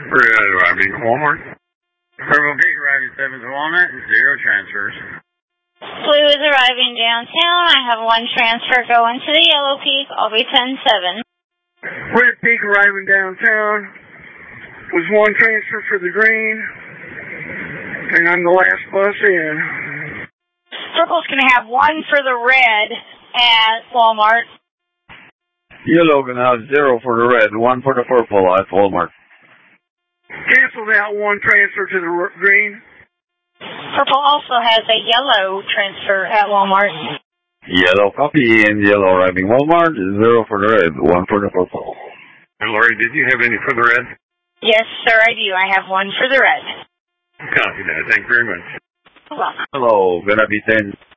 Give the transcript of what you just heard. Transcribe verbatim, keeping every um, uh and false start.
Red arriving Walmart. Purple Peak arriving seven to Walnut, zero transfers. Blue is arriving downtown. I have one transfer going to the Yellow Peak. I'll be ten seven. Red Peak arriving downtown. Was one transfer for the green. And I'm the last bus in. Purple's going to have one for the red at Walmart. Yellow going to have zero for the red, one for the purple at Walmart. Canceled out one transfer to the green. Purple also has a yellow transfer at Walmart. Yellow copy and yellow arriving Walmart, zero for the red, one for the purple. And Lori, did you have any for the red? Yes, sir, I do. I have one for the red. Copy that. Thank you very much. You're welcome. Hello, gonna be ten